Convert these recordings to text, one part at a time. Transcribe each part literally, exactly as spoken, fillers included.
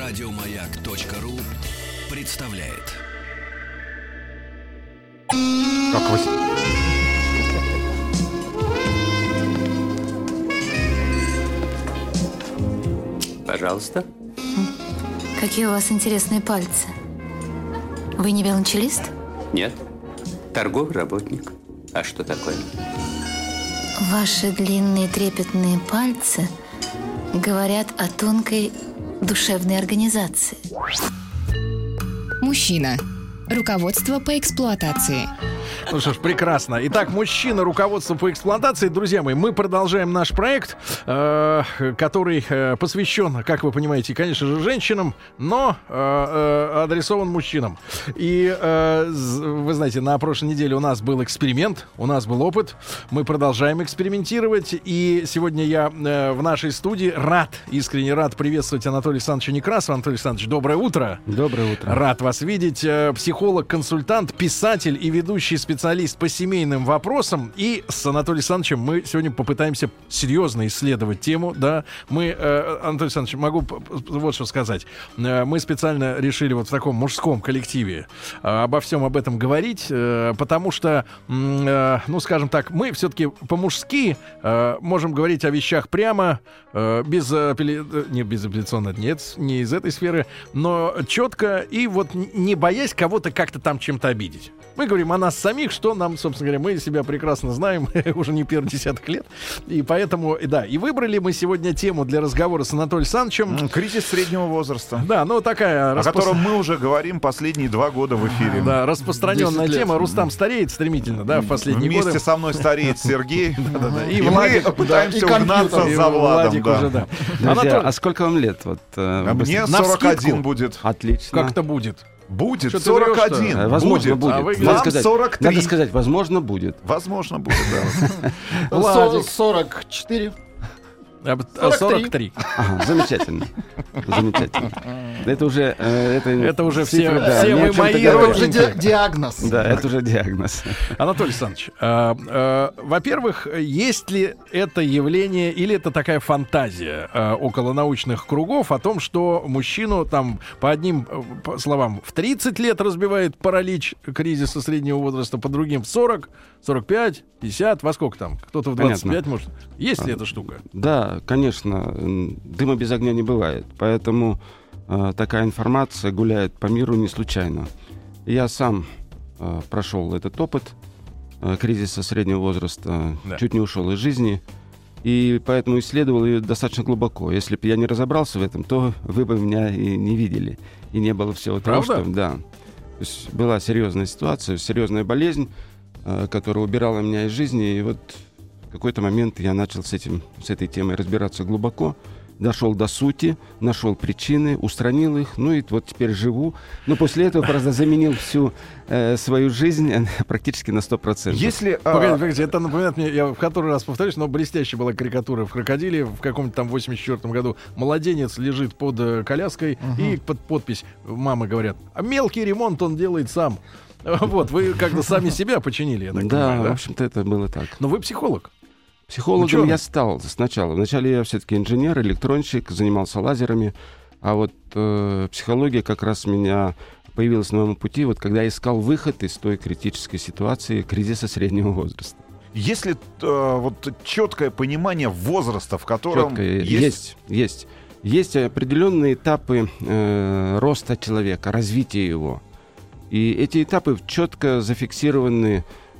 Радиомаяк.ру представляет. Как вы... Пожалуйста. Какие у вас интересные пальцы. Вы не велончелист? Нет. Торговый работник. А что такое? Ваши длинные трепетные пальцы говорят о тонкой душевной организации. Мужчина. Руководство по эксплуатации. Ну что ж, прекрасно. Итак, мужчина, руководство по эксплуатации. Друзья мои, мы продолжаем наш проект, э, который э, посвящен, как вы понимаете, конечно же, женщинам, но э, э, адресован мужчинам. И э, вы знаете, на прошлой неделе у нас был эксперимент, у нас был опыт. Мы продолжаем экспериментировать. И сегодня я э, в нашей студии рад, искренне рад приветствовать Анатолия Александровича Некрасова. Анатолий Александрович, доброе утро. Доброе утро. Рад вас видеть. Психолог, консультант, писатель и ведущий специалист по семейным вопросам. И с Анатолием Александровичем мы сегодня попытаемся серьезно исследовать тему. Да, мы, э, Анатолий Александрович, могу вот что сказать. Э, мы специально решили вот в таком мужском коллективе э, обо всем об этом говорить, э, потому что, э, ну, скажем так, мы все-таки по-мужски э, можем говорить о вещах прямо, э, без апелли... не безапелляционно, нет, не из этой сферы, но четко и вот не боясь кого-то как-то там чем-то обидеть. Мы говорим о нас самих, что нам, собственно говоря, мы себя прекрасно знаем уже не первый десяток лет. И поэтому, да, и выбрали мы сегодня тему для разговора с Анатолием Александровичем. Кризис среднего возраста. Да, ну такая... О распро... котором мы уже говорим последние два года в эфире. Да, распространенная тема. Рустам стареет стремительно, да, в последние Вместе годы. Вместе со мной стареет Сергей. И мы пытаемся угнаться за Владом. Друзья, а сколько вам лет? Мне сорок один будет. Отлично. Как это будет? Будет сорок один. Возможно, будет. А вы надо, сказать, сорок три. Надо сказать, возможно, будет. Возможно, будет, да. Владик. сорок четыре. сорок три. Ага, замечательно. Замечательно. Это уже... Э, это, это уже цифры, все, да, все мы мои... Это уже ди- диагноз. Да, это уже диагноз. Анатолий Александрович, э, э, во-первых, есть ли это явление или это такая фантазия э, околонаучных кругов о том, что мужчину там по одним по словам в тридцать лет разбивает паралич кризиса среднего возраста, по другим в сорок, сорок пять, пятьдесят, во сколько там? Кто-то в двадцать пять, может. Есть ли эта штука? Да, конечно. Дыма без огня не бывает. Поэтому э, такая информация гуляет по миру не случайно. Я сам э, прошел этот опыт э, кризиса среднего возраста, да. Чуть не ушел из жизни. И поэтому исследовал ее достаточно глубоко. Если бы я не разобрался в этом, то вы бы меня и не видели. И не было всего того, что... Да. То есть была серьезная ситуация, серьезная болезнь, э, которая убирала меня из жизни. И вот в какой-то момент я начал с этим, с этой темой разбираться глубоко, дошел до сути, нашел причины, устранил их, ну и вот теперь живу. Но после этого просто заменил всю э, свою жизнь практически на сто процентов. Если, а... Погодите, погодите, это напоминает мне, я в который раз повторюсь, но блестящая была карикатура в «Крокодиле» в каком-то там восемьдесят четвёртом году. Младенец лежит под э, коляской, uh-huh. и под подпись мамы говорят: а мелкий ремонт он делает сам. Вот, вы как-то сами себя починили, я так да, понимаю, да? в общем-то, это было так. Но вы психолог. Психологом Ученый. Я стал сначала. Вначале я все-таки инженер, электронщик, занимался лазерами. А вот э, психология как раз у меня появилась на моем пути, вот когда я искал выход из той критической ситуации кризиса среднего возраста. Если э, вот четкое понимание возраста, в котором Четкое, есть... есть, есть, есть определенные этапы э, роста человека, развития его. И эти этапы четко зафиксированы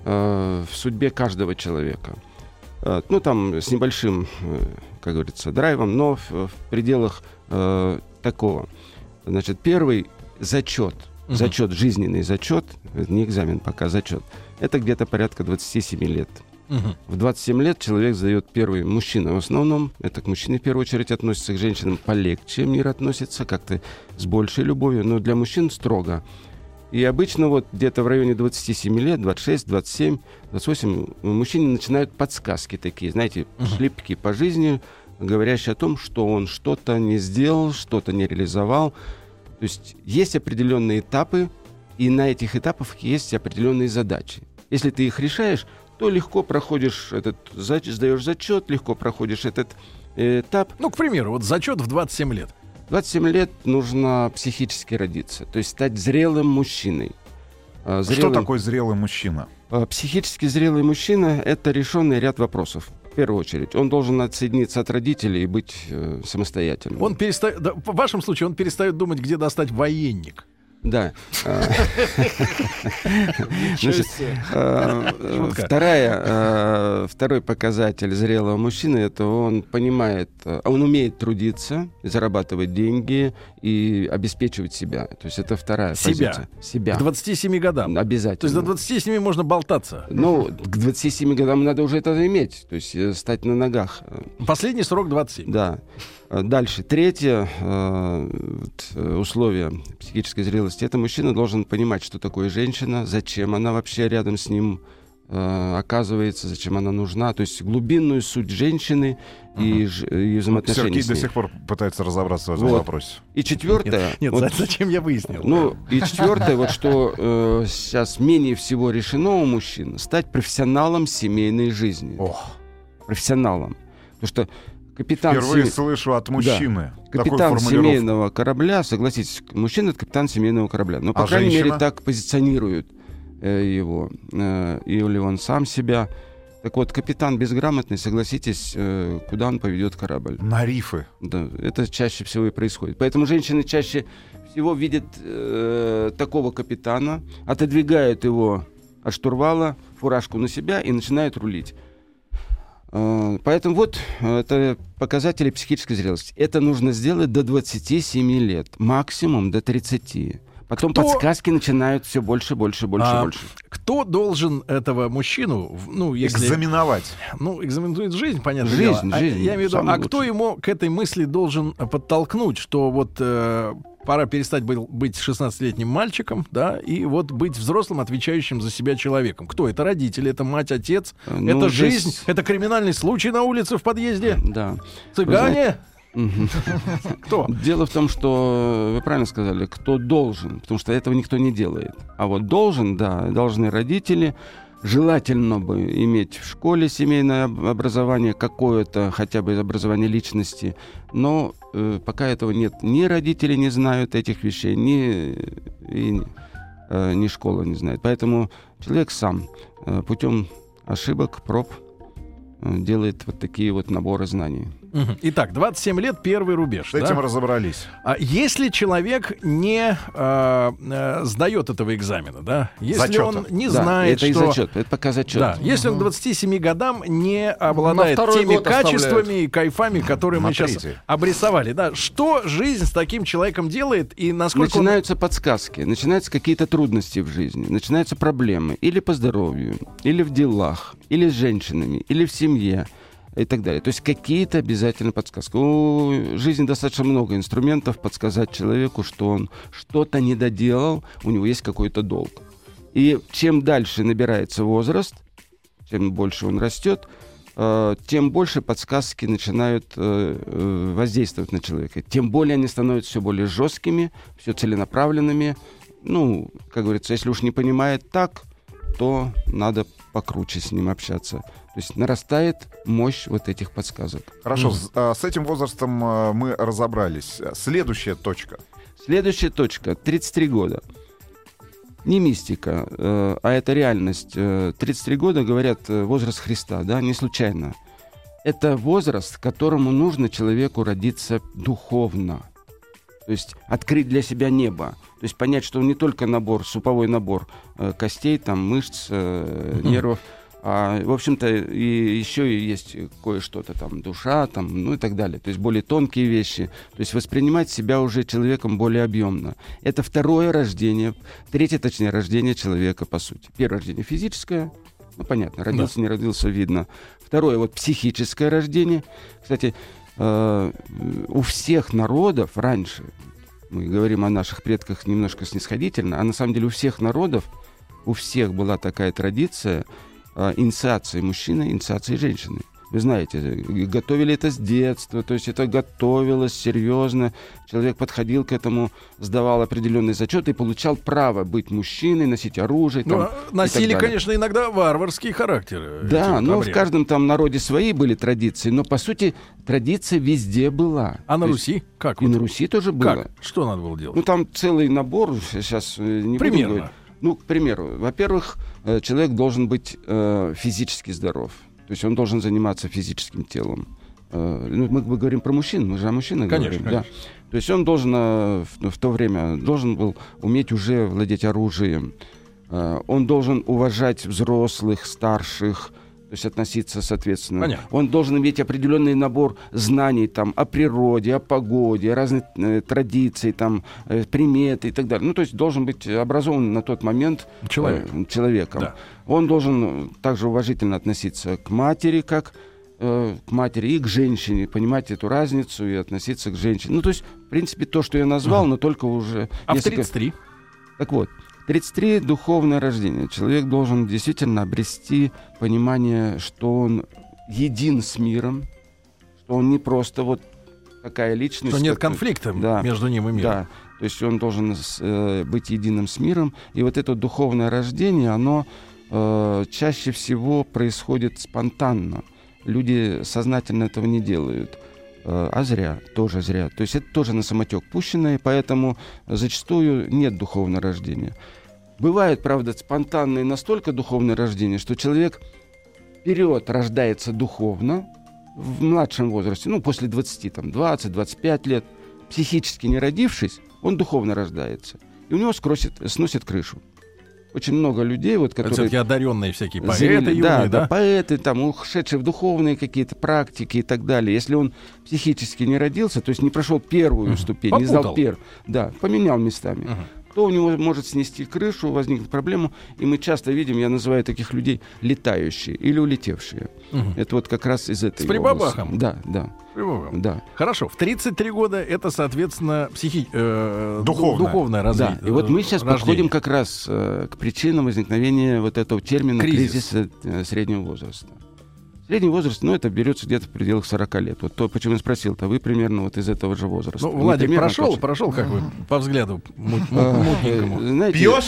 э, в судьбе каждого человека. Ну, там, с небольшим, как говорится, драйвом, но в, в пределах э, такого. Значит, первый зачет, uh-huh. зачет, жизненный зачет, не экзамен, пока зачет, это где-то порядка двадцать семь лет. Uh-huh. В двадцать семь лет человек сдает первый, мужчина в основном, это к мужчине в первую очередь относится, к женщинам полегче мир относится, как-то с большей любовью, но для мужчин строго. И обычно вот где-то в районе двадцать семь лет, двадцать шесть, двадцать семь, двадцать восемь, мужчине начинают подсказки такие, знаете, uh-huh. шлепки по жизни, говорящие о том, что он что-то не сделал, что-то не реализовал. То есть есть определенные этапы, и на этих этапах есть определенные задачи. Если ты их решаешь, то легко проходишь этот, сдаешь зачет, легко проходишь этот этап. Ну, к примеру, вот зачет в двадцать семь лет. двадцать семь лет нужно психически родиться, то есть стать зрелым мужчиной. А, зрелым... Что такое зрелый мужчина? А, психически зрелый мужчина — это решенный ряд вопросов. В первую очередь, он должен отсоединиться от родителей и быть э, самостоятельным. Он перестает, да, в вашем случае он перестает думать, где достать военник. Да. Значит, вторая, второй показатель зрелого мужчины — это он понимает, он умеет трудиться, зарабатывать деньги и обеспечивать себя. То есть это вторая себя. позиция. Себя. К двадцати семи годам. Обязательно. То есть до двадцати семи можно болтаться. Ну, к двадцати семи годам надо уже это иметь, то есть стать на ногах. Последний срок двадцать семь. Да. Дальше. Третье э, условие психической зрелости — это мужчина должен понимать, что такое женщина, зачем она вообще рядом с ним э, оказывается, зачем она нужна. То есть глубинную суть женщины и, ж, и взаимоотношений Сергей с до ней. сих пор пытается разобраться в этом Вот. вопросе. И четвертое... Нет, нет вот, зачем я выяснил? Ну, и четвертое, вот что э, сейчас менее всего решено у мужчин — стать профессионалом семейной жизни. Ох. Профессионалом. Потому что капитан Впервые семи- слышу от мужчины такую Капитан формулировку. семейного корабля, согласитесь, мужчина — это капитан семейного корабля. Но, по А крайней женщина? мере, так позиционирует э, его. Э, или он сам себя. Так вот, капитан безграмотный, согласитесь, э, куда он поведет корабль. На рифы. Да, это чаще всего и происходит. Поэтому женщины чаще всего видят э, такого капитана, отодвигают его от штурвала, фуражку на себя и начинают рулить. Поэтому вот это показатели психической зрелости. Это нужно сделать до двадцати семи лет, максимум до тридцати. Потом Кто... подсказки начинают все больше, больше, больше, а, больше. Кто должен этого мужчину, ну, если... Экзаменовать. Ну, экзаменует жизнь, понятно. Жизнь, дело. жизнь. А, я имею в виду, а кто ему к этой мысли должен подтолкнуть, что вот э, пора перестать был, быть шестнадцатилетним мальчиком, да, и вот быть взрослым, отвечающим за себя человеком? Кто? Это родители, это мать, отец, Ну, это здесь- жизнь, это криминальный случай на улице в подъезде, Да. цыгане? Мгм. Кто? Дело в том, что вы правильно сказали, кто должен, потому что этого никто не делает. А вот должен, да, должны родители. Желательно бы иметь в школе семейное об- образование, какое-то хотя бы образование личности. Но э, пока этого нет, ни родители не знают этих вещей, ни, и, э, ни школа не знает. Поэтому человек сам э, путем ошибок, проб э, делает вот такие вот наборы знаний. Мгм. Итак, двадцать семь лет, первый рубеж. С да? этим разобрались. А если человек не э, э, сдает этого экзамена, да, если Зачета. он не Да, знает, это что... и зачет, это пока зачет. Да, если он к двадцати семи годам не обладает второй теми год качествами оставляют. и кайфами, которые На мы сейчас третий. обрисовали, да, что жизнь с таким человеком делает и насколько он... Начинаются подсказки, начинаются какие-то трудности в жизни, начинаются проблемы или по здоровью, или в делах, или с женщинами, или в семье и так далее. То есть какие-то обязательно подсказки. У жизни достаточно много инструментов подсказать человеку, что он что-то не доделал, у него есть какой-то долг. И чем дальше набирается возраст, чем больше он растет, э, тем больше подсказки начинают э, э, воздействовать на человека. Тем более они становятся все более жесткими, все целенаправленными. Ну, как говорится, если уж не понимает так, то надо покруче с ним общаться. То есть нарастает мощь вот этих подсказок. Хорошо, с, а, с этим возрастом а, мы разобрались. Следующая точка. Следующая точка. тридцать три года. Не мистика, э, а это реальность. Э, тридцать три года, говорят, э, возраст Христа, да, не случайно. Это возраст, к которому нужно человеку родиться духовно. То есть открыть для себя небо. То есть понять, что он не только набор, суповой набор э, костей, там, мышц, э, нервов, а, в общем-то, и еще и есть кое-что-то там, душа, там, ну и так далее. То есть более тонкие вещи. То есть воспринимать себя уже человеком более объемно. Это второе рождение, третье, точнее, рождение человека, по сути. Первое рождение физическое, ну понятно, родился, не родился, видно. Второе, вот психическое рождение. Кстати, э, у всех народов раньше, мы говорим о наших предках немножко снисходительно, а на самом деле у всех народов, у всех была такая традиция э, инициации мужчины, инициации женщины. Вы знаете, готовили это с детства, то есть это готовилось серьезно. Человек подходил к этому, сдавал определенный зачет и получал право быть мужчиной, носить оружие. Ну, там, носили, конечно, иногда варварский характер. Да, но в каждом там народе свои были традиции, но, по сути, традиция везде была. А на то Руси? Как? И вот? на Руси тоже было. Как? Что надо было делать? Ну, там целый набор, сейчас не Примерно. буду говорить. Ну, к примеру, во-первых, человек должен быть э, физически здоров. То есть он должен заниматься физическим телом. Э, ну, мы, мы говорим про мужчин, мы же о мужчинах конечно, говорим. конечно. Да. То есть он должен э, в, в то время должен был уметь уже владеть оружием. Э, он должен уважать взрослых, старших, то есть относиться соответственно. Понятно. Он должен иметь определенный набор знаний там, о природе, о погоде, о разных э, традиций, там, э, приметы и так далее. Ну, то есть должен быть образован на тот момент Человек. э, человеком. Да. Он должен также уважительно относиться к матери, как э, к матери и к женщине, понимать эту разницу и относиться к женщине. Ну, то есть, в принципе, то, что я назвал, но только уже... А несколько... в тридцать три? Так вот, тридцать три — духовное рождение. Человек должен действительно обрести понимание, что он един с миром, что он не просто вот такая личность. Что нет как... конфликта да, между ним и миром. Да, то есть он должен э, быть единым с миром. И вот это духовное рождение, оно э, чаще всего происходит спонтанно. Люди сознательно этого не делают. А зря, тоже зря. То есть это тоже на самотек пущено, и поэтому зачастую нет духовного рождения. Бывает, правда, спонтанное настолько духовное рождение, что человек вперед рождается духовно в младшем возрасте, ну, после двадцати, там, двадцать-двадцать пять лет, психически не родившись, он духовно рождается. И у него скросит, сносит крышу. Очень много людей, вот, которые... Все-таки одаренные всякие поэты, Зрели, юные, да, да? да, поэты, там, ушедшие в духовные какие-то практики и так далее. Если он психически не родился, то есть не прошел первую uh-huh. ступень, Попутал. не сдал первую, да, поменял местами, uh-huh. то у него может снести крышу, возникнет проблема. И мы часто видим, я называю таких людей летающие или улетевшие. Uh-huh. Это вот как раз из этой С прибабахом? области. Да, да. Да. Хорошо, в тридцать три года это, соответственно, психи... э, духовное. духовное развитие. Да, и вот мы сейчас рождение. подходим как раз э, к причинам возникновения вот этого термина кризис. кризиса э, среднего возраста. Средний возраст, ну, это берется где-то в пределах сорока лет. Вот то, почему я спросил-то, вы примерно вот из этого же возраста. Ну, Владик, примерно, прошел, точно. прошел, как вы, по взгляду мут- мут- мутненькому. Знаете, Пьешь?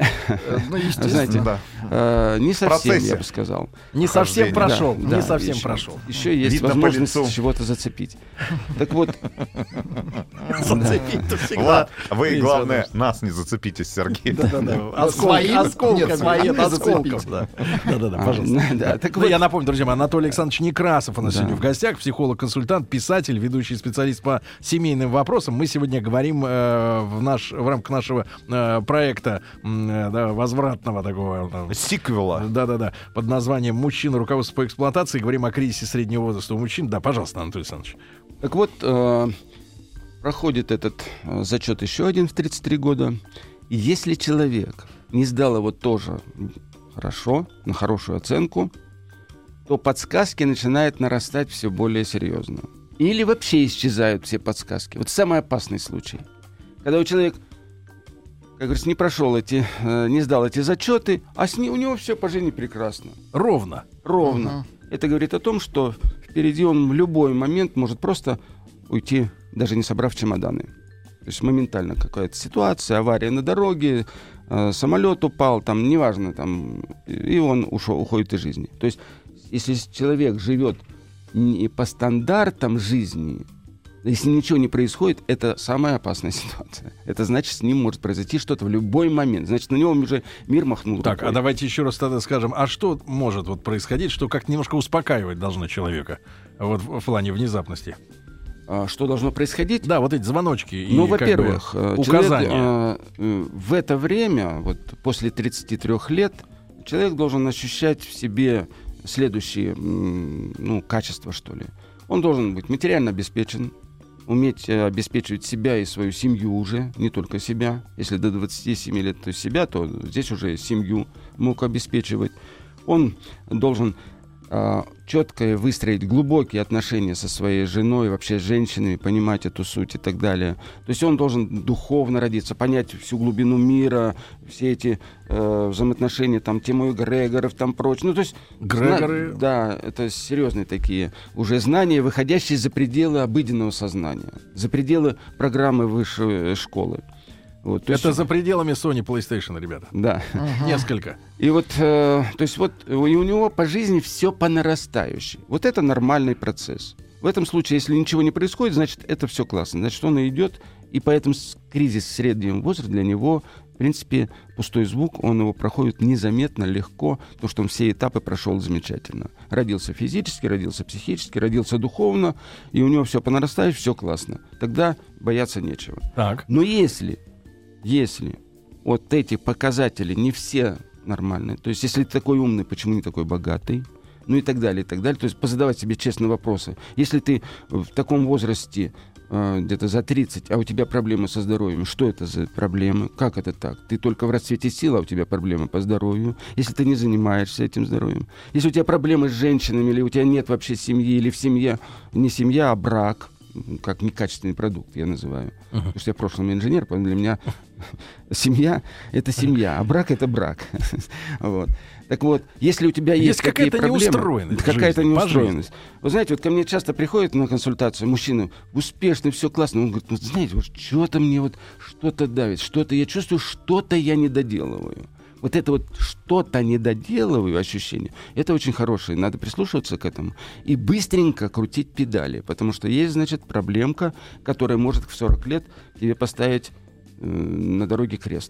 Ну, естественно. знаете, Да. э, не совсем, процессе. я бы сказал. Не совсем Хождение. прошел, Да, не да, совсем еще, прошел. Еще есть Видно по возможность лицу. чего-то зацепить. Так вот, Зацепить-то всегда. Влад, вы, Есть главное, возможность. нас не зацепите, Сергей. Да-да-да. Своим? Осколками, Нет, своим нет, не осколков, зацепить. да. Да-да-да, а, пожалуйста. да, так Ну, вот, я напомню, друзья мои, Анатолий Александрович Некрасов у нас Да. сегодня в гостях, психолог-консультант, писатель, ведущий специалист по семейным вопросам. Мы сегодня говорим э, в, наш, в рамках нашего э, проекта э, да, возвратного такого... э, Сиквела. Да-да-да, под названием «Мужчина. Руководство по эксплуатации». Говорим о кризисе среднего возраста у мужчин. Да, пожалуйста, Анатолий Александрович. Так вот, э, проходит этот э, зачет еще один в тридцать три года. И если человек не сдал его тоже хорошо, на хорошую оценку, то подсказки начинают нарастать все более серьезно. Или вообще исчезают все подсказки. Вот самый опасный случай. Когда у человека, как говорится, не прошел эти, э, не сдал эти зачеты, а с ним, у него все по жизни прекрасно. Ровно. Ровно. Это говорит о том, что впереди он в любой момент может просто уйти, даже не собрав чемоданы. То есть моментально какая-то ситуация, авария на дороге, э, самолет упал, там, неважно, там, и он ушел, уходит из жизни. То есть если человек живет не по стандартам жизни, если ничего не происходит, это самая опасная ситуация. Это значит, с ним может произойти что-то в любой момент. Значит, на него уже мир махнул Так, рукой. а давайте еще раз тогда скажем, а что может вот происходить, что как немножко успокаивать должно человека вот в, в плане внезапности? А что должно происходить? Да, вот эти звоночки и Ну, как во-первых, бы, э, указания. человек, э, э, в это время, вот после тридцати трёх лет, человек должен ощущать в себе следующие м, ну, качества, что ли. Он должен быть материально обеспечен, уметь э, обеспечивать себя и свою семью уже, не только себя. Если до двадцати семи лет то себя, то здесь уже семью мог обеспечивать. Он должен четко выстроить глубокие отношения со своей женой, вообще с женщинами, понимать эту суть и так далее. То есть он должен духовно родиться, понять всю глубину мира, все эти э, взаимоотношения, там, тему эгрегоров, там, прочее. Ну, то есть, Грегоры. Зна- да, это серьезные такие уже знания, выходящие за пределы обыденного сознания, за пределы программы высшей школы. Вот, Это есть, за пределами Sony PlayStation, ребята. Да. Uh-huh. Несколько. И вот, э, то есть вот и у него по жизни все по нарастающей. Вот это нормальный процесс. В этом случае, если ничего не происходит, значит, это все классно. Значит, он идет, и поэтому кризис среднего возраста для него, в принципе, пустой звук, он его проходит незаметно, легко, потому что он все этапы прошел замечательно. Родился физически, родился психически, родился духовно, и у него все по нарастающей, все классно. Тогда бояться нечего. Так. Но если... Если вот эти показатели не все нормальные, то есть если ты такой умный, почему не такой богатый, ну и так далее, и так далее, то есть позадавать себе честные вопросы. Если ты в таком возрасте, э, где-то за тридцать, а у тебя проблемы со здоровьем, что это за проблемы, как это так? Ты только в расцвете сил, а у тебя проблемы по здоровью. Если ты не занимаешься этим здоровьем, если у тебя проблемы с женщинами, или у тебя нет вообще семьи, или в семье не семья, а брак, как некачественный продукт, я называю. Uh-huh. Потому что я в прошлом инженер, поэтому для меня семья — это семья, а брак — это брак. Вот. Так вот, если у тебя есть, есть такие какая-то проблемы... неустроенность. Какая-то жизни, неустроенность. Вы знаете, вот ко мне часто приходят на консультацию мужчины, успешный, все классно. Он говорит, ну, знаете, вот что-то мне вот, что-то давит, что-то я чувствую, что-то я не доделываю. Вот это вот что-то недоделываю ощущение, это очень хорошее, надо прислушиваться к этому и быстренько крутить педали, потому что есть, значит, проблемка, которая может в сорок лет тебе поставить э, на дороге крест.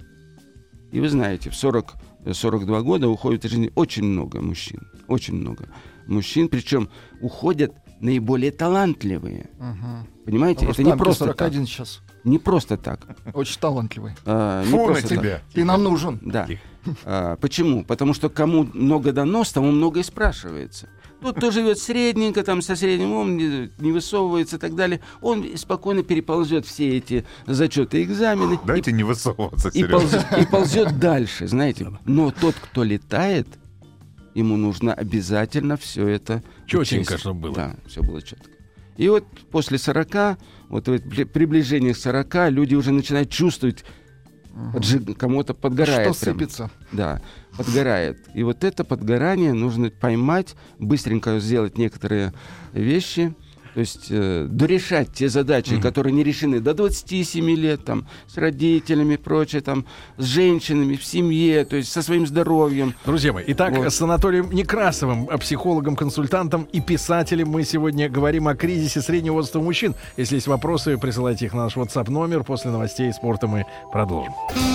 И вы знаете, в сорок-сорок два года уходит из жизни очень много мужчин, очень много мужчин, причем уходят наиболее талантливые. Угу. Понимаете, Рустам, это не просто сорок один так. сейчас. Не просто так. Очень талантливый. А, не Фу на просто тебя. так. Ты нам нужен. Да. А, почему? Потому что кому много дано, с того много и спрашивается. Тот, кто живет средненько, там, со средним умом, не, не высовывается и так далее, он спокойно переползет все эти зачеты, экзамены. Дайте и, не высовываться, и, ползет, и ползет дальше, знаете. Но тот, кто летает, ему нужно обязательно все это Чётенько, учесть. чтобы было. Да, все было четко. И вот после сорока, вот при приближении к сорока, люди уже начинают чувствовать, угу. поджиг, кому-то подгорает. Что прям. сыпется. Да, подгорает. И вот это подгорание нужно поймать, быстренько сделать некоторые вещи, то есть э, дорешать те задачи, mm-hmm. которые не решены до двадцати семи лет, там, с родителями, прочее, там, с женщинами, в семье, то есть со своим здоровьем. Друзья мои, итак, Вот. с Анатолием Некрасовым, психологом, консультантом и писателем, мы сегодня говорим о кризисе среднего возраста у мужчин. Если есть вопросы, присылайте их на наш WhatsApp номер. После новостей спорта мы продолжим.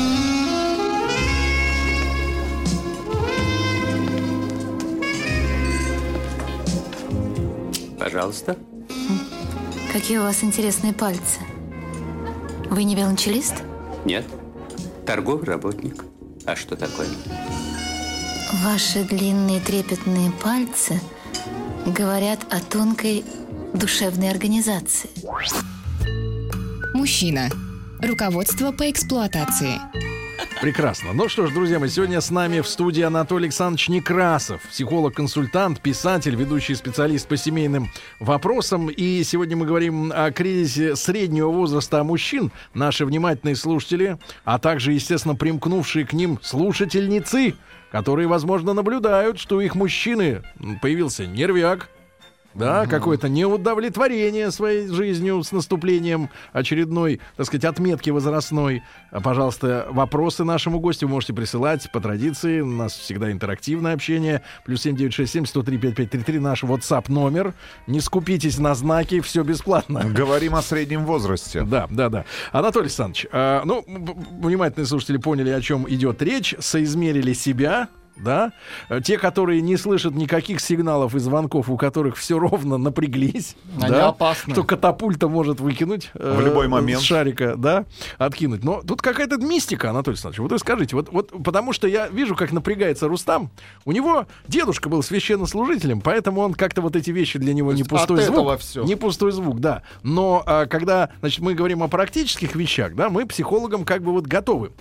Пожалуйста. Какие у вас интересные пальцы. Вы не велончелист? Нет. Торговый работник. А что такое? Ваши длинные трепетные пальцы говорят о тонкой душевной организации. Мужчина. Руководство по эксплуатации. Прекрасно. Ну что ж, друзья мои, сегодня с нами в студии Анатолий Александрович Некрасов, психолог-консультант, писатель, ведущий специалист по семейным вопросам. И сегодня мы говорим о кризисе среднего возраста мужчин. Наши внимательные слушатели, а также, естественно, примкнувшие к ним слушательницы, которые, возможно, наблюдают, что у их мужчины появился нервяк, да, uh-huh. какое-то неудовлетворение своей жизнью с наступлением очередной, так сказать, отметки возрастной. Пожалуйста, вопросы нашему гостю вы можете присылать по традиции. У нас всегда интерактивное общение. Плюс семь девять шесть семь сто три пять пять три три наш WhatsApp номер. Не скупитесь на знаки, все бесплатно. Говорим о среднем возрасте. Да, да, да. Анатолий Александрович, э, ну, внимательные слушатели поняли, о чем идет речь, соизмерили себя. Да? Те, которые не слышат никаких сигналов и звонков, у которых все ровно напряглись, они да? опасны. Что катапульта может выкинуть э, в любой момент с шарика, да, откинуть. Но тут какая-то мистика, Анатолий Александрович. Вот вы скажите, вот, вот потому что я вижу, как напрягается Рустам. У него дедушка был священнослужителем, поэтому он как-то вот эти вещи для него не пустой звук. Всё. Не пустой звук, да. Но а, когда, значит, мы говорим о практических вещах, да, мы психологам как бы вот готовы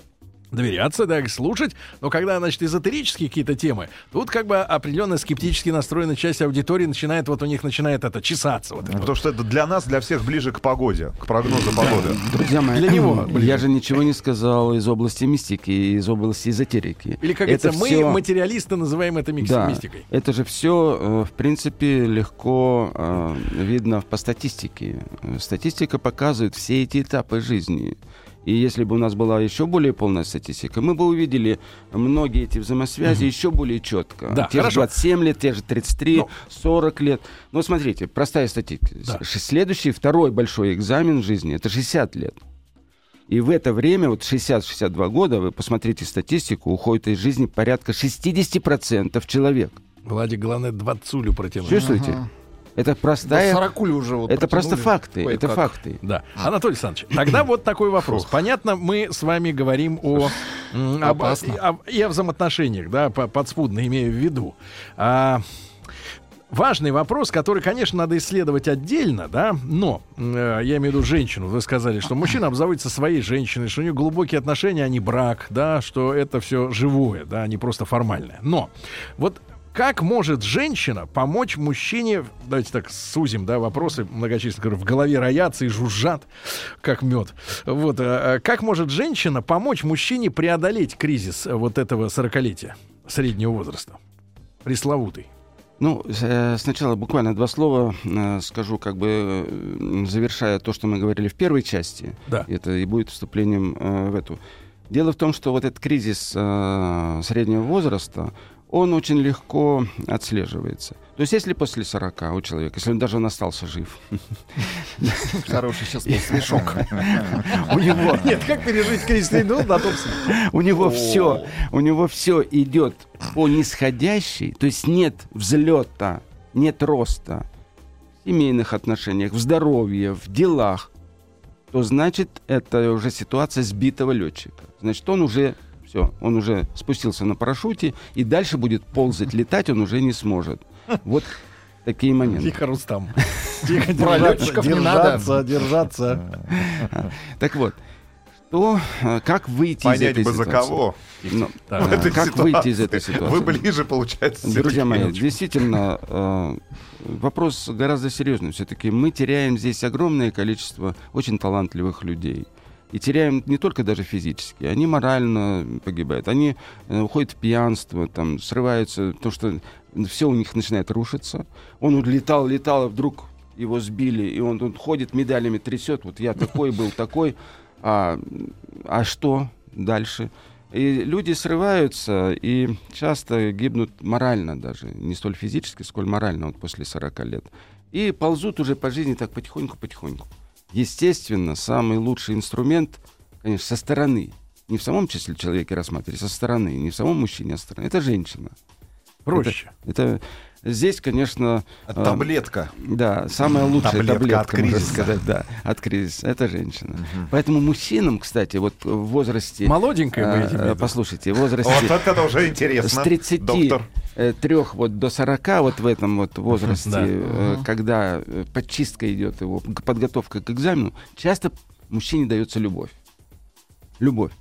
доверяться, да, слушать, но когда, значит, эзотерические какие-то темы, тут как бы определенно скептически настроенная часть аудитории начинает, вот у них начинает это чесаться. Вот это Потому вот. что это для нас, для всех ближе к погоде, к прогнозу погоды. Друзья мои, Для него, блин. я же ничего не сказал из области мистики, из области эзотерики. Или, как Это говорится, мы, всё- материалисты, называем это микс- Да, мистикой. это же все, в принципе, легко э, видно по статистике. Статистика показывает все эти этапы жизни. И если бы у нас была еще более полная статистика, мы бы увидели многие эти взаимосвязи еще более четко. Да, те же хорошо. двадцать семь лет, те же тридцать три, Ну. сорок лет. Но смотрите, простая статистика. Да. Ш- Следующий, второй большой экзамен в жизни — это шестьдесят лет. И в это время, вот шестьдесят-шестьдесят два года, вы посмотрите статистику, уходит из жизни порядка шестьдесят процентов человек. Владик, главное, двадцулю протянуть. Чувствуете? Это простая... сорокули уже вот это просто протянули. факты. Ой, это как. факты. Да. Анатолий Александрович, тогда вот такой вопрос. Понятно, мы с вами говорим о, м, об- Опасно. и о, и о взаимоотношениях, да, по- подспудно имею в виду. А, важный вопрос, который, конечно, надо исследовать отдельно, да, но э, я имею в виду женщину. Вы сказали, что мужчина обзаводится своей женщиной, что у него глубокие отношения, а не брак, да, что это все живое, да, не просто формальное. Но вот как может женщина помочь мужчине, давайте так сузим, да, вопросы многочисленные, которые в голове роятся и жужжат, как мед. Вот, а, как может женщина помочь мужчине преодолеть кризис вот этого сорокалетия среднего возраста, пресловутый? Ну, э, сначала буквально два слова э, скажу, как бы э, завершая то, что мы говорили в первой части. Да. Это и будет вступлением э, в эту. Дело в том, что вот этот кризис э, среднего возраста, он очень легко отслеживается. То есть если после сорока у человека, если он даже он остался жив, Хороший сейчас был смешок. у него Нет, как пережить кризис среднего возраста? у него все, у него все идет по нисходящей, то есть нет взлета, нет роста в семейных отношениях, в здоровье, в делах, то значит это уже ситуация сбитого летчика. Значит, он уже все, он уже спустился на парашюте и дальше будет ползать, летать он уже не сможет. Вот такие моменты. Тихо, Рустам. Тихо, Про держаться, летчиков не надо. держаться, держаться. Так вот, что, э, как выйти из Понять этой бы за ситуации? кого. Ну, Так. в этой как ситуации. выйти из этой ситуации? Вы ближе, получается, Друзья мои, Сергеевич. действительно, э, вопрос гораздо серьезный. Все-таки мы теряем здесь огромное количество очень талантливых людей. И теряем не только даже физически, они морально погибают, они э, уходят в пьянство, там, срываются, то, что все у них начинает рушиться. Он летал, летал, а вдруг его сбили, и он тут ходит, медалями трясет, вот я такой был, такой, а, а что дальше? И люди срываются и часто гибнут морально даже, не столь физически, сколь морально вот после сорока лет. И ползут уже по жизни так потихоньку-потихоньку. Естественно, самый лучший инструмент, конечно, со стороны. Не в самом числе человека рассматривать, со стороны. Не в самом мужчине, а со стороны. Это женщина. Проще. Это, это здесь, конечно... э, Таблетка. Да, самая лучшая Таблетка таблетка, от можно кризиса. сказать, да, от кризиса. Это женщина. Поэтому мужчинам, кстати, вот в возрасте... Молоденькая, вы э, имеете в виду? Послушайте, в возрасте... Вот это уже интересно. С тридцати Доктор. трёх вот до сорока вот в этом вот возрасте, Да. э, когда э, подчистка идет его, г- подготовка к экзамену, часто мужчине дается любовь. Любовь.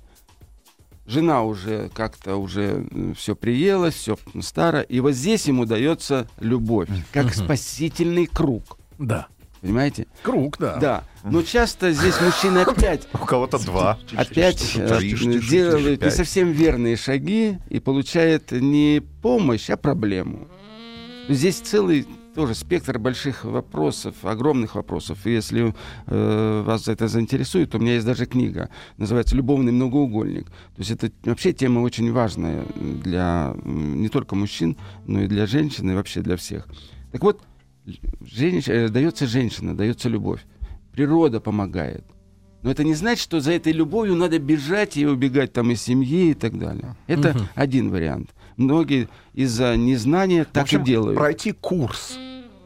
Жена уже как-то уже все приелась, все старо, и вот здесь ему дается любовь, как спасительный круг. Да. Понимаете? Круг, да. Да. Но часто здесь мужчина опять У кого-то два. опять э, Три, четыре, делает не пять. совсем верные шаги и получает не помощь, а проблему. Здесь целый тоже спектр больших вопросов, огромных вопросов. И если э, вас это заинтересует, то у меня есть даже книга, называется «Любовный многоугольник». То есть это вообще тема очень важная для м, не только мужчин, но и для женщин, и вообще для всех. Так вот, женщ... э, дается женщина, дается любовь. Природа помогает. Но это не значит, что за этой любовью надо бежать и убегать там из семьи и так далее. Это один вариант. Многие из-за незнания так В общем, и делают. пройти курс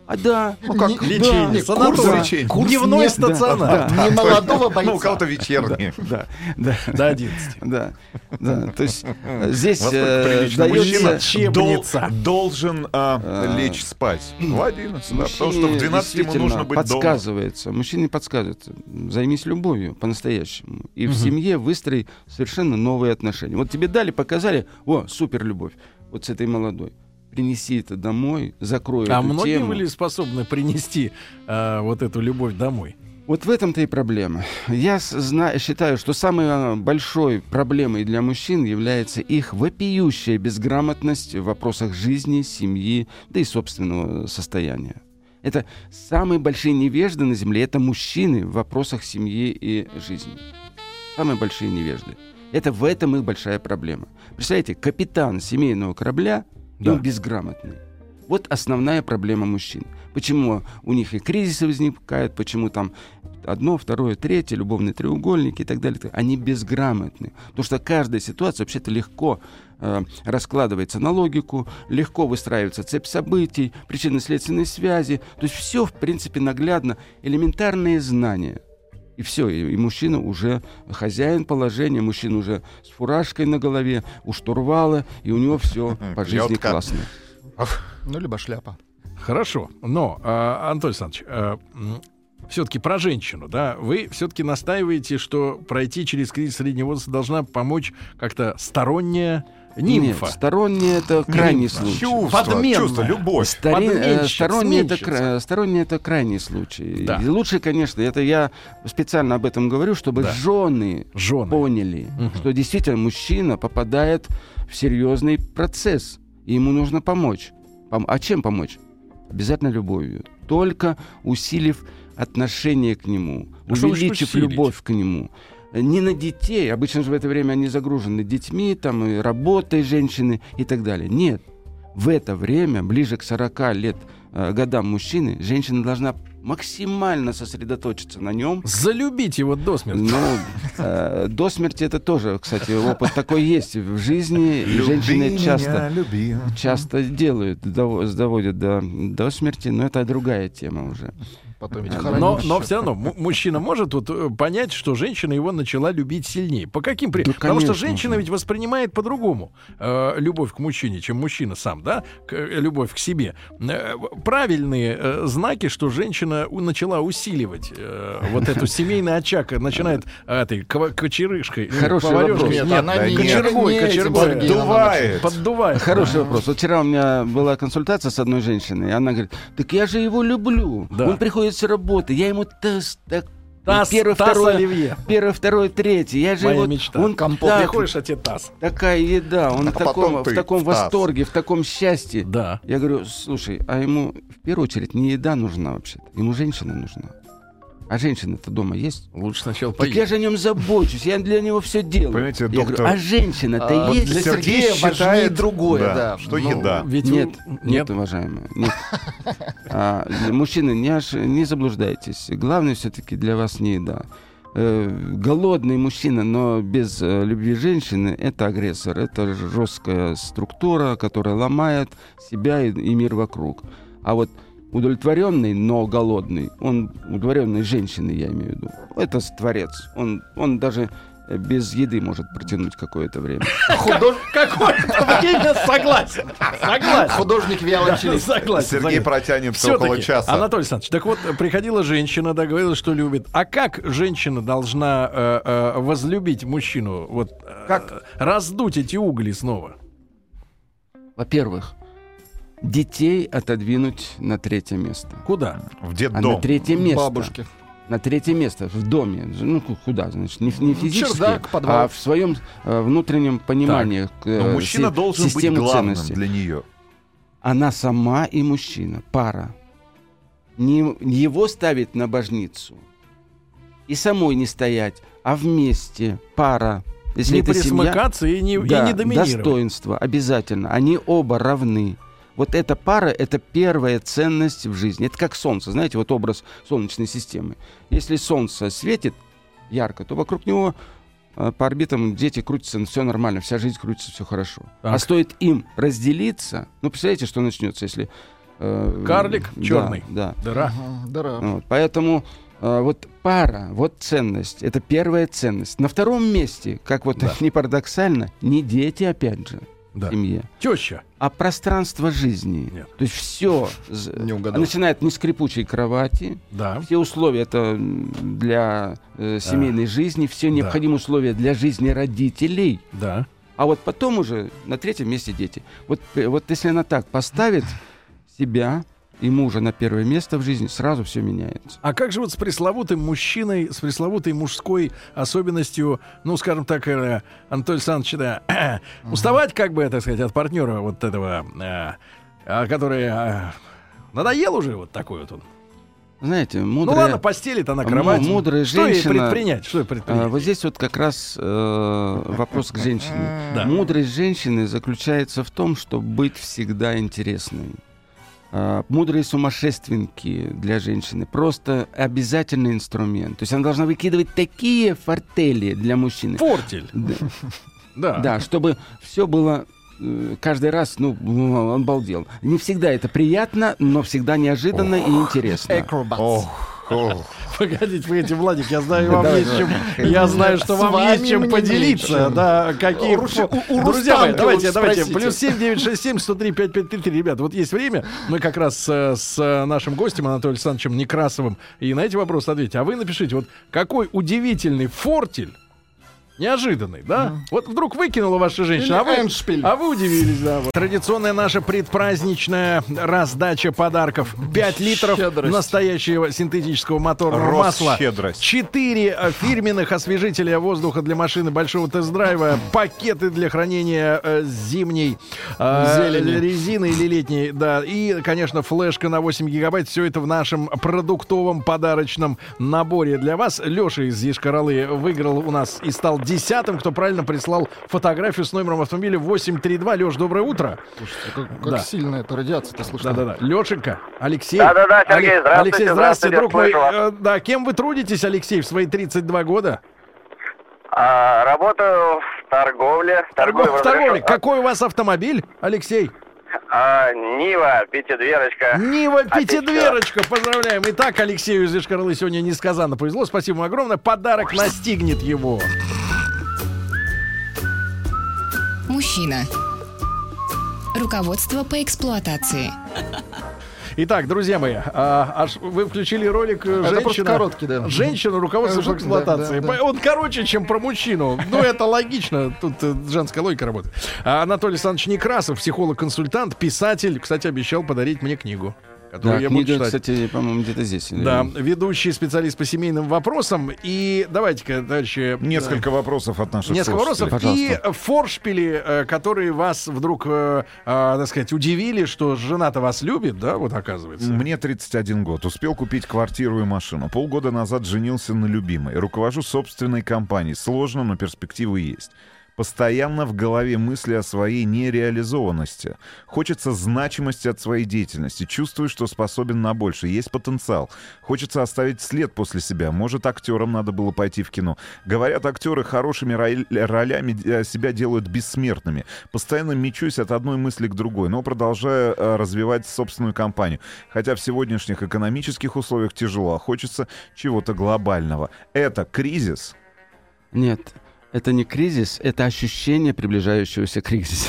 А да, Ну, как Лечение, не, санаторий, курс лечения. дневной Нет, стационар. Не молодого бойца. Ну, у кого-то вечерние. да, да, До одиннадцати. да, да. То есть э, здесь Насколько э, прилично мужчина дается Чебница. дол- должен а, А. лечь спать в одиннадцать, да, потому что мужчине в двенадцать ему действительно нужно быть дома. подсказывается, мужчине подсказывается, займись любовью по-настоящему. И в семье выстрой совершенно новые отношения. Вот тебе дали, показали, о, супер любовь, вот с этой молодой. Принеси это домой, закрой А эту многие тему. были способны принести э, вот эту любовь домой? Вот в этом-то и проблема. Я с- зна- считаю, что самой а, большой проблемой для мужчин является их вопиющая безграмотность в вопросах жизни, семьи, да и собственного состояния. Это самые большие невежды на Земле, это мужчины в вопросах семьи и жизни. Самые большие невежды. Это в этом их большая проблема. Представляете, капитан семейного корабля, и он Да. безграмотный. Вот основная проблема мужчин. Почему у них и кризисы возникают, почему там одно, второе, третье, любовные треугольники и так далее. Они безграмотны. Потому что каждая ситуация вообще-то легко э, раскладывается на логику, легко выстраивается цепь событий, причинно-следственные связи. То есть все, в принципе, наглядно. Элементарные знания. И все, и, и мужчина уже хозяин положения, мужчина уже с фуражкой на голове, у штурвала, и у него все по жизни Лёдка. классно. Ну, либо шляпа. Хорошо, но, э, Антон Александрович, э, все-таки про женщину, да, вы все-таки настаиваете, что пройти через кризис среднего возраста должна помочь как-то сторонняя нимфа. Нет, стороннее это крайний случай. Чувство, Подменная. чувство, любовь. Стари- э, Подменщица, сторонний, это, сменщица. кра- сторонний это крайний случай. Да. И лучше, конечно, это я специально об этом говорю, чтобы Да. жены Жены. поняли, Мгм. что действительно мужчина попадает в серьезный процесс, и ему нужно помочь. Пом- а чем помочь? Обязательно любовью. Только усилив отношение к нему, А что значит увеличив усилить? любовь к нему. Не на детей, обычно же в это время они загружены детьми, там, и работой женщины и так далее. Нет. В это время, ближе к сорока лет, э, годам мужчины, женщина должна максимально сосредоточиться на нем. Залюбить его до смерти. Ну, э, до смерти это тоже, кстати, опыт такой есть в жизни. И женщины часто, люби. часто делают, дово- доводят до, до смерти, но это другая тема уже. Потом ведь Но- хоронишь. Но, но все равно м- мужчина может вот э, понять, что женщина его начала любить сильнее. По каким при... Да, Потому что конечно женщина же. ведь воспринимает по-другому э, любовь к мужчине, чем мужчина сам, да, к- э, любовь к себе. Э, правильные э, знаки, что женщина у- начала усиливать э, вот эту семейный очаг, начинает э, этой ква- кочерышкой, ну, Хороший поварёшкой. вопрос. Нет, Нет, она да не, кочергой, не этим кочергой. Сергеем, она Дувает. поддувает. Хороший вопрос. Вот вчера у меня была консультация с одной женщиной, и она говорит, так я же его люблю. Да. Он приходит с работы, я ему таз, так, Таз, первое, таз второе, оливье. первое, второе, третье. Я же Моя его, мечта. он Компот. так- Приходишь, а тебе таз. такая еда, он А в таком, потом в ты таком в таз. восторге, в таком счастье. Да. Я говорю, слушай, а ему в первую очередь не еда нужна вообще-то, ему женщина нужна. А женщина-то дома есть? Лучше сначала Так я поесть. же о нем забочусь, я для него все делаю. Понимаете, я доктор, говорю, а женщина-то А, вот есть? для Сергей Сергея важнее считает, другое, да, да. что Ну, еда. Ведь Нет, вы- нет, нет. уважаемые, нет. А, мужчины, не, ош- не заблуждайтесь. Главное все-таки для вас не еда. Э, голодный мужчина, но без э, любви женщины, это агрессор. Это жесткая структура, которая ломает себя и, и мир вокруг. А вот удовлетворенный, но голодный, он удовлетворенный женщиной, я имею в виду, это творец. Он, он даже э, без еды может протянуть какое-то время. Худож- Какое-то время согласен. Согласен. Художник виолончелист. Согласен. Сергей согласен. протянется около Всё-таки, часа. Анатолий Александрович, так вот, приходила женщина, да, говорила, что любит. А как женщина должна э, э, возлюбить мужчину? Вот э, Как? раздуть эти угли снова? Во-первых, детей отодвинуть на третье место. Куда? В А на детдом. третье место. Бабушки. На третье место в доме. Ну, ку- куда? Значит, не, не физически, Чердак, подвал. а в своем э, внутреннем понимании к, э, Но мужчина си- должен быть системы главным ценностей. для нее. Она сама и мужчина, пара. Не его ставить на божницу и самой не стоять, а вместе, пара. Если не это семья, присмыкаться и не, и да, не доминировать. достоинство обязательно. Они оба равны. Вот эта пара — это первая ценность в жизни. Это как солнце, знаете, вот образ Солнечной системы. Если солнце светит ярко, то вокруг него э, по орбитам дети крутятся, все нормально, вся жизнь крутится, все хорошо. Так. А стоит им разделиться, ну, представляете, что начнется, если э, Карлик да, черный. Да. Дыра. Ага, дыра. Вот, поэтому э, вот пара, вот ценность, это первая ценность. На втором месте, как вот Да. не парадоксально, не дети, опять же, Да. в семье, Теща. а пространство жизни. Нет. То есть все, Не угадал. начинает не скрипучей кровати, Да. все условия это м, для э, семейной жизни, все Да. необходимые условия для жизни родителей. Да. А вот потом уже на третьем месте дети. Вот, э, вот если она так поставит себя и мужа на первое место в жизни, сразу все меняется. А как же вот с пресловутым мужчиной, с пресловутой мужской особенностью, ну, скажем так, э, Анатолий Александрович, да, уставать, как бы, так сказать, от партнера вот этого, э, а, который э, надоел уже вот такой вот он. Знаете, Ну мудрая, ладно, постелит она кровать. м- мудрая Что ей женщина- предпринять? Что ей а, предпринять? вот здесь вот как раз э, вопрос к женщине. Да. Мудрость женщины заключается в том, чтобы быть всегда интересной. А, мудрые сумасшественники для женщины просто обязательный инструмент. То есть она должна выкидывать такие фортели для мужчины. Фортель. Да. Да. Да, чтобы все было э, каждый раз, ну, он балдел. Не всегда это приятно, но всегда неожиданно и интересно. Акробат. Ох, ох. Погодите, погодите, Владик, я знаю, вам Давай, есть чем, давай. я знаю, что С вам вами есть чем мне поделиться, меньше. да, какие... У Руш- у- у Друзья мои, Рустамки давайте, лучше давайте, спросите. плюс семь девять шесть семь сто три пять пять три три, ребят, вот есть время, мы как раз э, с э, нашим гостем Анатолием Александровичем Некрасовым и на эти вопросы ответите, а вы напишите, вот какой удивительный фортель, неожиданный, да? Вот вдруг выкинула ваша женщина, а Или вы, эндшпиль. а вы удивились, да. Вот. Традиционная наша предпраздничная раздача подарков. пять литров Щедрость. настоящего синтетического моторного масла. Росщедрость. Четыре э, фирменных освежителя воздуха для машины большого тест-драйва. Пакеты для хранения э, зимней э, Зелени. резины или летней. Да. И, конечно, флешка на восемь гигабайт. Все это в нашем продуктовом подарочном наборе для вас. Леша из Йошкар-Олы выиграл у нас и стал десятым, кто правильно прислал фотографию с номером автомобиля восемь три два. Леш, доброе утро. Слушайте, как, как Да. сильно эта радиация-то слышно. Да-да-да. Лешенька, Алексей. Да-да-да, Сергей, Али- здравствуйте, Алексей, здравствуйте, здравствуйте, друг мой. слышу вас. Э, да, кем вы трудитесь, Алексей, в свои тридцать два года? А, работаю в торговле. Торгов- Торгую в торговле. разрешу- Какой у вас автомобиль, Алексей? А, Нива, пятидверочка. Нива пятидверочка. Поздравляем. Итак, Алексею из Йошкар-Олы сегодня несказанно повезло. Спасибо вам огромное. Подарок настигнет его. Мужчина. Руководство по эксплуатации. Итак, друзья мои, а, аж вы включили ролик э, Это просто женщина. короткий, да. Женщина, руководство Да, по эксплуатации. да, да. Он короче, чем про мужчину. Ну, это логично. Тут э, женская логика работает. А Анатолий Александрович Некрасов, психолог-консультант, писатель, кстати, обещал подарить мне книгу, которую Да, я буду книга, читать. кстати, по-моему, где-то здесь. Да, ведущий специалист по семейным вопросам. И давайте-ка, товарищи... Несколько вопросов от наших Несколько слушателей. вопросов. И Пожалуйста. форшпили, э, которые вас вдруг, э, э, так сказать, удивили, что жена-то вас любит, да, вот оказывается. Мне тридцать один год. Успел купить квартиру и машину. Полгода назад женился на любимой. Руковожу собственной компанией. Сложно, но перспективы есть. Постоянно в голове мысли о своей нереализованности. Хочется значимости от своей деятельности. Чувствую, что способен на больше. Есть потенциал. Хочется оставить след после себя. Может, актерам надо было пойти в кино. Говорят, актеры хорошими роль- ролями э, себя делают бессмертными. Постоянно мечусь от одной мысли к другой, но продолжаю э, развивать собственную компанию. Хотя в сегодняшних экономических условиях тяжело, а хочется чего-то глобального. Это кризис? Нет, это не кризис, это ощущение приближающегося кризиса.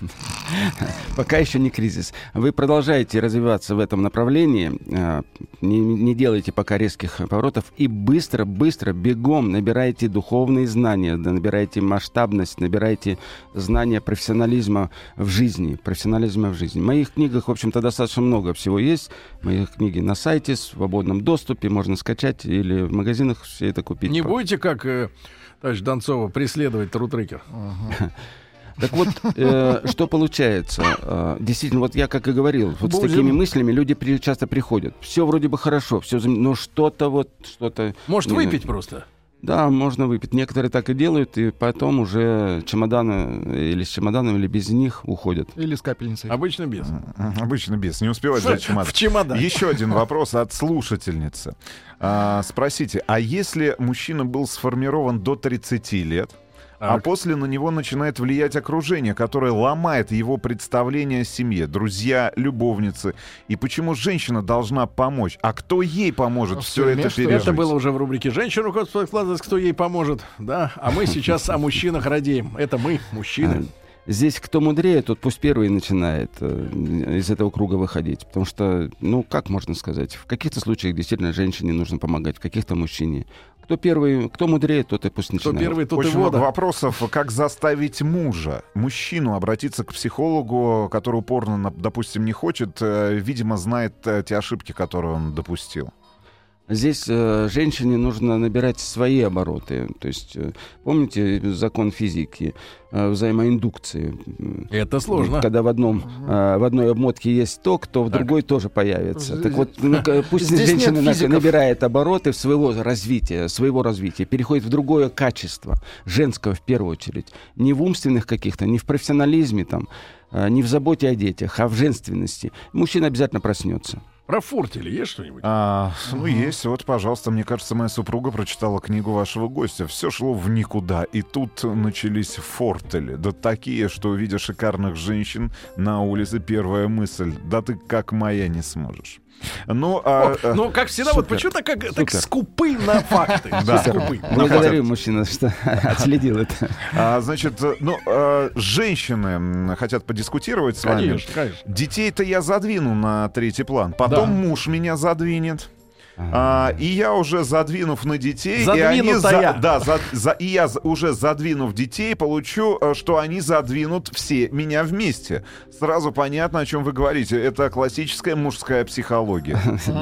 Пока еще не кризис. Вы продолжаете развиваться в этом направлении, э, не, не делайте пока резких поворотов и быстро-быстро, бегом набирайте духовные знания, да, набирайте масштабность, набирайте знания профессионализма в жизни, профессионализма в жизни. В моих книгах, в общем-то, достаточно много всего есть. Мои книги на сайте, в свободном доступе, можно скачать или в магазинах все это купить. Не будете, как э, товарищ Донцова, преследовать Трутрекер? Так вот, э, что получается? Э, действительно, вот я как и говорил, вот с Будем. такими мыслями люди при- часто приходят. Все вроде бы хорошо, все, но что-то вот, что-то... Может, не- выпить просто? Да, можно выпить. Некоторые так и делают, и потом уже чемоданы или с чемоданом, или без них уходят. Или с капельницей. Обычно без. Обычно без. Не успевать взять чемодан. В чемодан. Еще один вопрос от слушательницы. А, спросите, а если мужчина был сформирован до тридцати лет, А после на него начинает влиять окружение, которое ломает его представление о семье, друзья, любовницы. И почему женщина должна помочь? А кто ей поможет А все в это семье, что ли? пережить? Это было уже в рубрике «Женщина руководство вкладывается, кто ей поможет». Да? А мы сейчас о мужчинах радеем. Это мы, мужчины. Здесь кто мудрее, тот пусть первый начинает э, из этого круга выходить. Потому что, ну, как можно сказать, в каких-то случаях действительно женщине нужно помогать, в каких-то мужчине. Кто первый, кто мудрее, тот и пусть Кто начинает. первый, тот и Очень много вода. вопросов, как заставить мужа, мужчину, обратиться к психологу, который упорно, на- допустим, не хочет, э, видимо, знает э, те ошибки, которые он допустил. Здесь э, женщине нужно набирать свои обороты. То есть, э, помните закон физики, э, взаимоиндукции? Это сложно. Когда в, одном, э, в одной обмотке есть ток, то в Так. другой тоже появится. Здесь- Так вот, ну, ка- пусть Здесь женщина нет на- физиков. набирает обороты своего развития, своего развития, переходит в другое качество, женского в первую очередь. Не в умственных каких-то, не в профессионализме, там, э, не в заботе о детях, а в женственности. Мужчина обязательно проснется. Про фортели есть что-нибудь? А, ну, есть. Вот, пожалуйста, мне кажется, моя супруга прочитала книгу вашего гостя. Все шло в никуда. И тут начались фортели. Да такие, что, увидя шикарных женщин на улице, первая мысль: да ты как моя не сможешь. Ну, а, О, ну, как всегда, вот супер. почему-то как, так Супер. скупы на факты. Да. Скупы. Благодарю, мужчина, что отследил это. а, значит, э, ну, а, женщины м, хотят подискутировать с вами. Конечно, конечно. Детей-то я задвину на третий план. Потом Да. муж меня задвинет. А, и я уже задвинув на детей, и они Задвинутая. за- да, за- за- и я за- уже задвинув детей, получу, э, что они задвинут все меня вместе. Сразу понятно, о чем вы говорите. Это классическая мужская психология.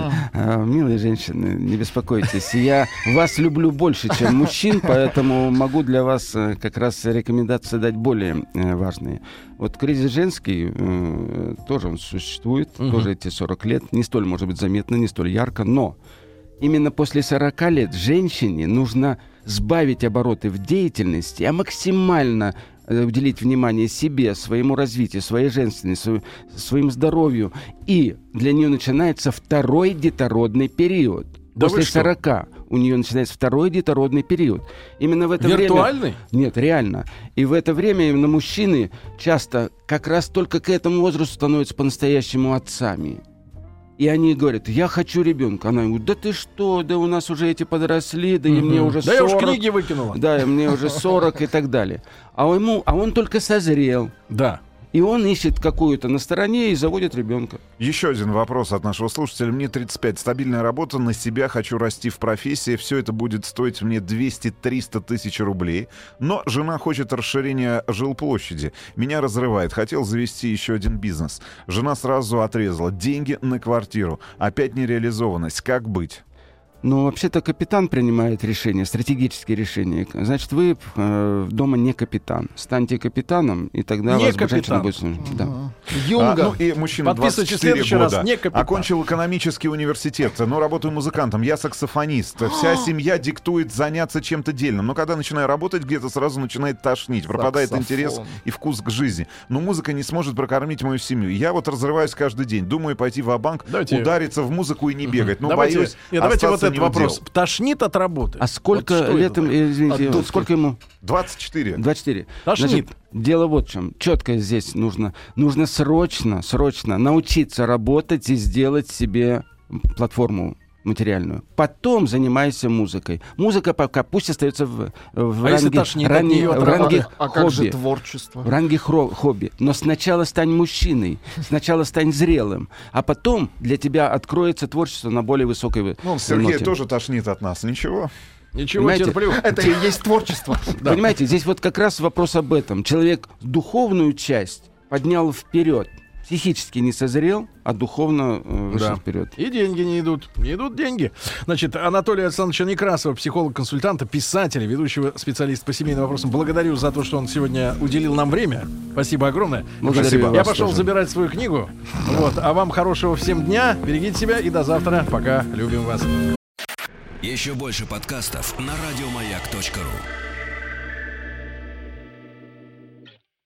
А, Милые женщины, не беспокойтесь. Я вас люблю больше, чем мужчин, поэтому могу для вас э, как раз рекомендации дать более э, важные. Вот кризис женский э, тоже он существует, Мгм. тоже эти сорок лет. Не столь, может быть, заметно, не столь ярко, но именно после сорока лет женщине нужно сбавить обороты в деятельности, а максимально э, уделить внимание себе, своему развитию, своей женственности, сво- своему здоровью. И для нее начинается второй детородный период. Да После вы что? сорока у нее начинается второй детородный период. Именно в это время... Виртуальный? Нет, реально. И в это время именно мужчины часто как раз только к этому возрасту становятся по-настоящему отцами. И они говорят: я хочу ребенка. Она говорит: да ты что, да у нас уже эти подросли, да и мне уже Да я уж сорок. книги выкинула. Да, и мне уже сорок и так далее. А ему, а он только созрел. Да. И он ищет какую-то на стороне и заводит ребенка. Еще один вопрос от нашего слушателя. Мне тридцать пять. Стабильная работа, на себя хочу расти в профессии. Все это будет стоить мне двести-триста тысяч рублей. Но жена хочет расширения жилплощади. Меня разрывает. Хотел завести еще один бизнес. Жена сразу отрезала. Деньги на квартиру. Опять нереализованность. Как быть? Ну, вообще-то капитан принимает решения, стратегические решения. Значит, вы э, дома не капитан. Станьте капитаном, и тогда Не вас бы женщина капитан. будет слушать. Да. Ага. А, Юнга. ну и мужчина Подписывайтесь в двадцать четыре следующий раз. года. Не капитан. Окончил экономический университет, но работаю музыкантом. Я саксофонист. Вся семья диктует заняться чем-то дельным. Но когда начинаю работать, где-то сразу начинает тошнить. Пропадает Саксофон. интерес и вкус к жизни. Но музыка не сможет прокормить мою семью. Я вот разрываюсь каждый день. Думаю пойти в ва-банк, Давайте- удариться в музыку и не бегать. Но давайте, боюсь нет, давайте вот остаться этот не у вопрос. дел. Тошнит от работы? А сколько Вот что лет это им, такое? э, извините, От дудки. сколько ему? двадцать четыре. двадцать четыре. Тошнит. Значит, дело вот в чем. Четко здесь нужно, нужно срочно, срочно научиться работать и сделать себе платформу материальную. Потом занимайся музыкой. Музыка пока пусть остается в, в А если ранге, тошнит от ранге- неё от в ранге А как же хобби. творчество? В ранге хро- хобби. Но сначала стань мужчиной, сначала стань зрелым, а потом для тебя откроется творчество на более высокой вы- Ну, Сергей ноте. тоже тошнит от нас. Ничего. Ничего, Понимаете? терплю. Это и есть творчество. Да. Понимаете, здесь вот как раз вопрос об этом. Человек духовную часть поднял вперед, психически не созрел, а духовно э, вышел Да. вперед. И деньги не идут. Не идут деньги. Значит, Анатолия Александровича Некрасова, психолог-консультанта, писателя, ведущего специалиста по семейным вопросам, благодарю за то, что он сегодня уделил нам время. Спасибо огромное. Благодарю Спасибо. вас Я пошел тоже. забирать свою книгу. Вот. А вам хорошего всем дня. Берегите себя и до завтра. Пока. Любим вас. Еще больше подкастов на радиомаяк точка ру.